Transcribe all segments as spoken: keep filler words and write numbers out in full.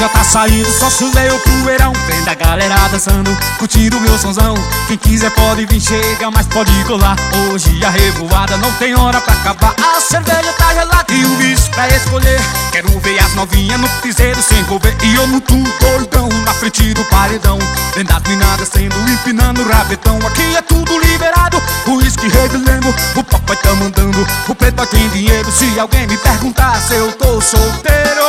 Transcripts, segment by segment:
já tá saindo, só chulei o poeirão. Vendo a galera dançando, curtindo o meu sonzão. Quem quiser pode vir, chega, mas pode colar. Hoje a revoada não tem hora pra acabar. A cerveja tá gelada e o bicho pra escolher. Quero ver as novinhas no piseiro sem envolver. E eu muito doidão na frente do paredão. Vendo as minadas sendo empinando o rabetão. Aqui é tudo liberado, o uísque revelando. O papai tá mandando, o preto tem dinheiro. Se alguém me perguntar se eu tô solteiro,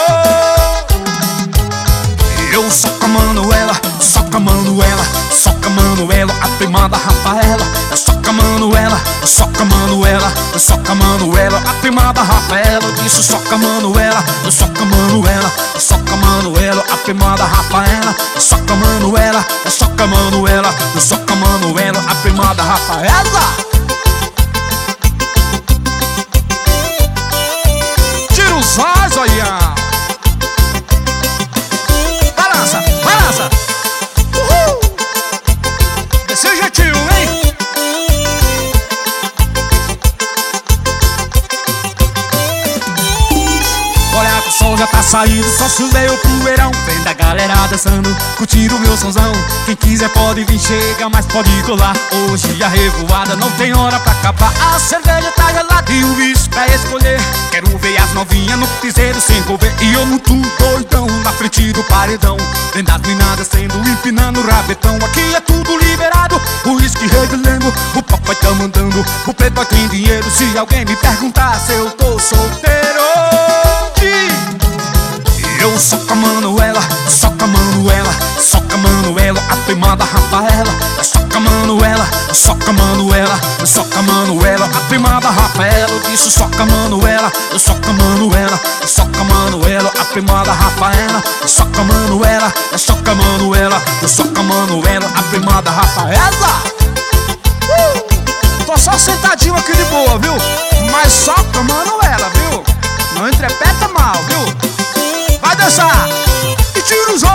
eu soco a Manuela, soco a Manuela, soco a Manuela, a prima da Rafaela. Eu soco a Manuela, soco a Manuela, eu soco a Manuela, a prima da Rafaela. Eu disse soco a Manuela, eu soco a Manuela, eu soco a Manuela, a prima da Rafaela. Eu soco a Manuela, eu soco a Manuela, eu soco a Manuela, a prima da Rafaela. Tira os olhos, olha. Balança, balança. Uhul. Desse jeitinho, hein? Olha que o sol já tá saindo, só chulei o poeirão. Vendo a galera dançando, curtindo o meu sonzão. Quem quiser pode vir, chega, mas pode colar. Hoje a revoada não tem hora pra acabar. A cerveja tá gelada e o bicho pra escolher. Quero ver as novinhas no piseiro sem envolver. E eu muito doidão na frente do paredão. Vendo as minadas sendo empinando o rabetão. Aqui é tudo liberado, o uísque revelando. O papai tá mandando, o preto tem dinheiro. Se alguém me perguntar se eu tô solteiro, eu soco a Manuela, soco a Manuela, soco a Manuela, a prima da Rafaela. Eu soco a Manuela, soco a Manuela, eu soco a Manuela, a prima da Rafaela. Eu disse soco a Manuela, eu soco a Manuela, eu soco a Manuela, a prima da Rafaela. Eu soco a Manuela, eu soco a Manuela, eu soco a Manuela, a prima da Rafaela. Uh! Tô só sentadinho aqui de boa, viu? Mas soco a Manuela, viu? Não interpreta mal, viu? Vai dançar e tira os